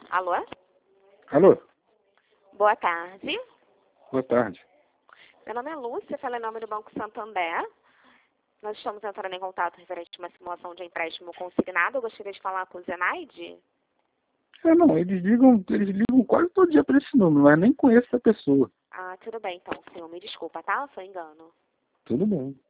Alô? Alô, Boa tarde. boa tarde. Meu nome é Lúcia, falo em nome do Banco Santander. Nós estamos entrando em contato referente a uma simulação de empréstimo consignado. Eu gostaria de falar com o Zenaide. Não, eles ligam quase todo dia para esse número, mas nem conheço essa pessoa. Ah, tudo bem então, senhor. Me desculpa, tá? Foi engano. Tudo bem.